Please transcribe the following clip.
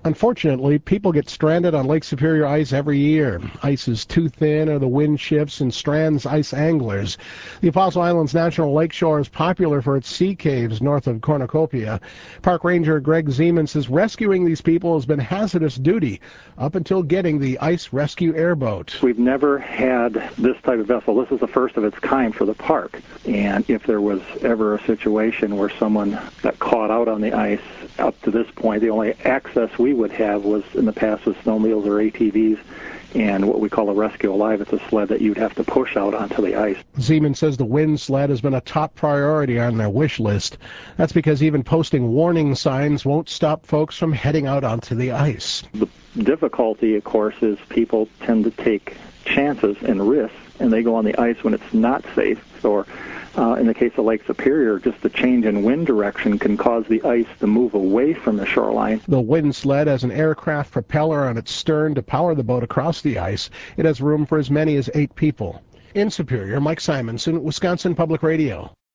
Unfortunately, people get stranded on Lake Superior ice every year. Ice is too thin or the wind shifts and strands ice anglers. The Apostle Islands National Lakeshore is popular for its sea caves north of Cornucopia. Park Ranger Greg Zeman says rescuing these people has been hazardous duty up until getting the ice rescue airboat. We've never had this type of vessel. This is the first of its kind for the park. And if there was ever a situation where someone got caught out on the ice, up to this point, the only access we would have was in the past with snowmobiles or ATVs and what we call a rescue alive. It's a sled that you'd have to push out onto the ice. Zeman says the wind sled has been a top priority on their wish list. That's because even posting warning signs won't stop folks from heading out onto the ice. The difficulty, of course, is people tend to take chances and risks, and they go on the ice when it's not safe. Or in the case of Lake Superior, just the change in wind direction can cause the ice to move away from the shoreline. The wind sled has an aircraft propeller on its stern to power the boat across the ice. It has room for as many as 8 people. In Superior, Mike Simonson, Wisconsin Public Radio.